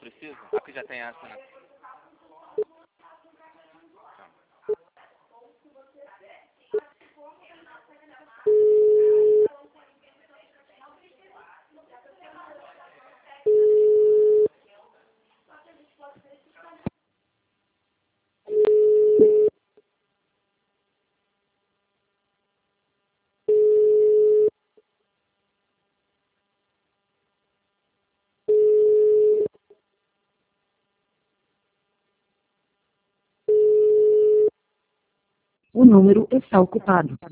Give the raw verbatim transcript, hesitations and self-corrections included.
preciso? Aqui já tem essa, né? O número está ocupado.